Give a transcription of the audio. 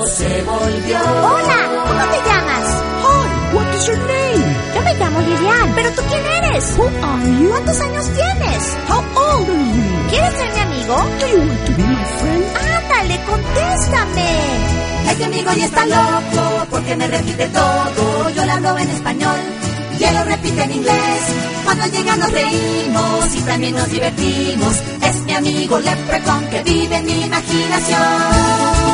loco se volvió. Hola, ¿cómo te llamas? Hi, what is your name? Yo me llamo Lilian. ¿Pero tú quién eres? Who are you? ¿Cuántos años tienes? How old are you? ¿Quieres ser mi amigo? Do you want to be my friend? Ándale, contéstame. Este amigo ya está loco porque me repite todo. Yo le hablo en español y él lo repite en inglés. Cuando llega nos reímos y también nos divertimos. Es mi amigo Leprechaun que vive en mi imaginación.